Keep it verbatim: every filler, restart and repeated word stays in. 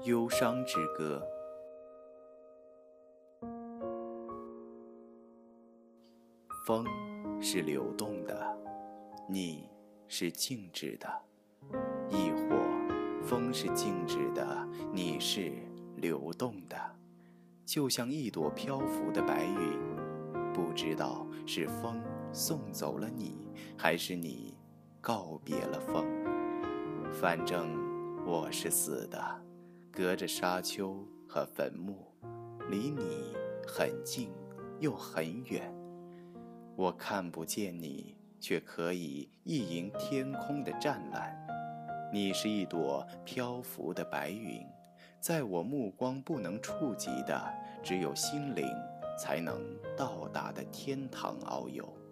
忧伤之歌。风是流动的，你是静止的；亦或风是静止的，你是流动的，就像一朵漂浮的白云，不知道是风送走了你，还是你告别了风。反正我是死的，隔着沙丘和坟墓，离你很近又很远。我看不见你，却可以一迎天空的湛蓝。你是一朵漂浮的白云，在我目光不能触及的，只有心灵才能到达的天堂遨游。